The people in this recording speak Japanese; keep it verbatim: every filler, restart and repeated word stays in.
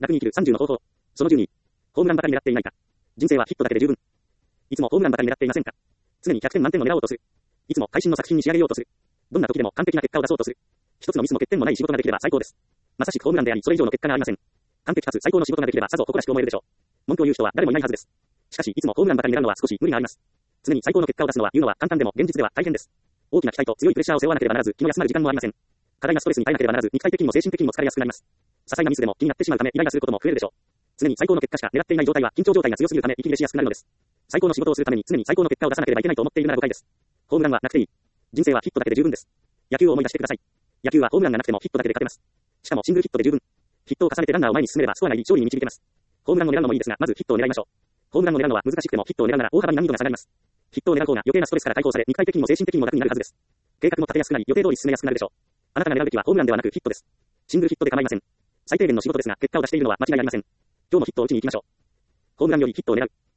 楽に生きるさんじゅうの方法。そのじゅうに。ホームランばかり狙っていないか。人生はヒットだけで十分。いつもホームランばかり狙っていませんか。常にひゃくてん満点を狙おうとする。いつも会心の作品に仕上げようとする。どんな時でも完璧な結果を出そうとする。一つのミスも欠点もない仕事ができれば最高です。まさしくホームランであり、それ以上の結果がありません。完璧かつ最高の仕事ができればさぞ誇らしく思えるでしょう。文句を言う人は誰もいないはずです。しかし、いつもホームランばかり狙うのは少し無理があります。常に最高の結果を出すのは言うのは簡単でも現実では大変です。大きな期待と強いプレッシャーを背負わなければならず、気の休まる時間もありません。過大なストレスに耐えなければならず、肉体的にも精神的にも疲れやすくなります。些細なミスでも気になってしまうためイライラすることも増えるでしょう。常に最高の結果しか狙っていない状態は緊張状態が強すぎるため息切れしやすくなるのです。最高の仕事をするために常に最高の結果を出さなければいけないと思っているなら誤解です。ホームランはなくていい。人生はヒットだけで十分です。野球を思い出してください。野球はホームランがなくてもヒットだけで勝てます。しかもシングルヒットで十分。ヒットを重ねてランナーを前に進めればスコアがいい勝利に導けます。ホームランを狙うのもいいですが、まずヒットを狙いましょう。ホームランを狙うのは難しくてもヒットを狙うなら大幅に難易度が下がります。ヒットを狙う方が余計なストレスから解放され、肉体的にも精神的にも楽になるはずです。計画も立てやすくなり、予定通り進めやすくなるでしょう。あなたが狙うべきはホームランではなくヒットです。シングルヒットで構いません。最低限の仕事ですが、結果を出しているのは間違いありません。今日もヒットを打ちに行きましょう。ホームランよりヒットを狙う。